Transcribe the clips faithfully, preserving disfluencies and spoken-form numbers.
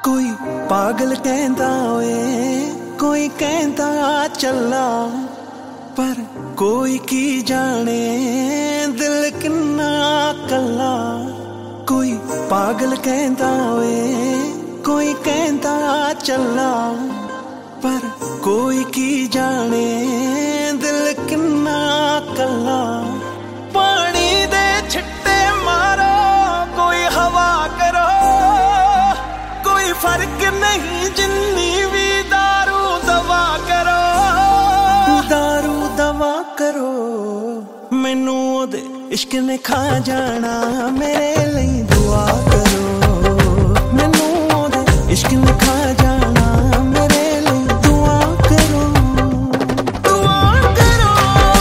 कोई पागल कहंदा ओए कोई कहंदा चला, पर कोई की जाने दिल किन्ना कला। कोई पागल कहंदा ओए कोई कहंदा चला, पर कोई की जाने दिल किन्ना कला। पानी दे छिट्टे मारो कोई हवा करो, कोई फर्क नहीं जिन्नी भी दारू दवा करो। दारू दवा करो मैनू ओदे इश्क ने खा जाना, मेरे लिए दुआ करो। मैनू ओदे इश्क ने खा जाना, मेरे लिए दुआ करो। दुआ करो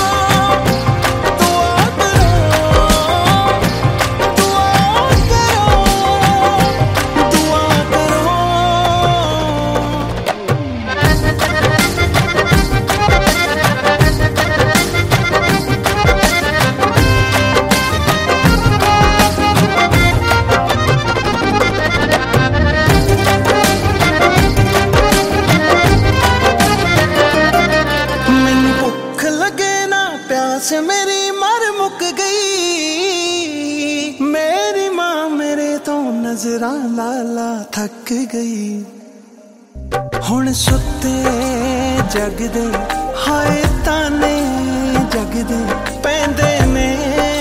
दुआ करो दुआ करो दुआ करो। प्यास मेरी मर मुक गई, मेरी माँ मेरे तो नजरा लाला थक गई। हुण सुते जगदे हाय ताने जगदे पैंदे ने,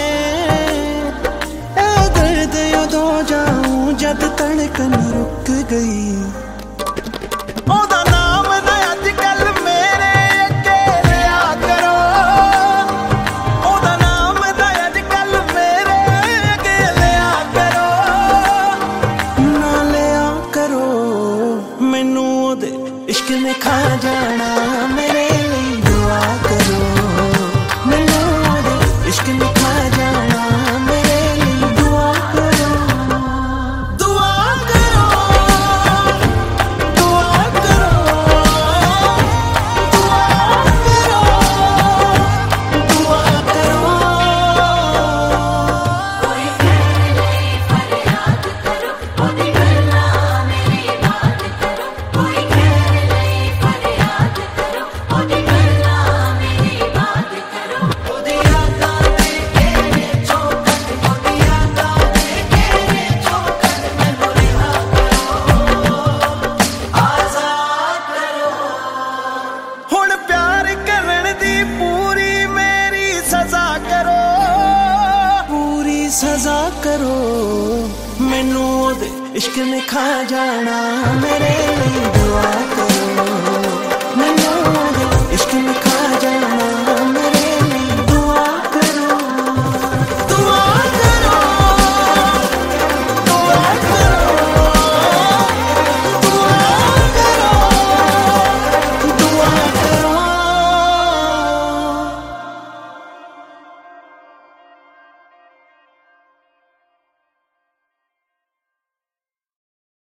ए दर्द उदों जाऊं जद धड़कन रुक गई। ओदा नाम ना अजकल मेरे अगे लिया करो, ओदा नाम ना अजकल मेरे अगे लिया करो। ना लिया करो मैनू ओदे इश्क ने खा जाना, मेरे लिए दुआ करो। मैनू ओदे इश्क ने खा जाना, मेरे लिए दुआ करो। दुआ करो दुआ करो दुआ करो दुआ करो। कोई कहले फरियाद करो, ओदी गल्लां मेरी बात करो। कोई कहले फरियाद करो, ओदी गल्लां मेरी बात करो। ओदी यादां दे घेरे चौकट, ओदी यादां दे घेरे चौकट, मैनू रिहा करो, आजाद करो। हुण प्यार करन दी पूरी मेरी सजा करो, पूरी सजा करो। मैनू ओदे इश्क ने खा जाना, मेरे लिए दुआ करो।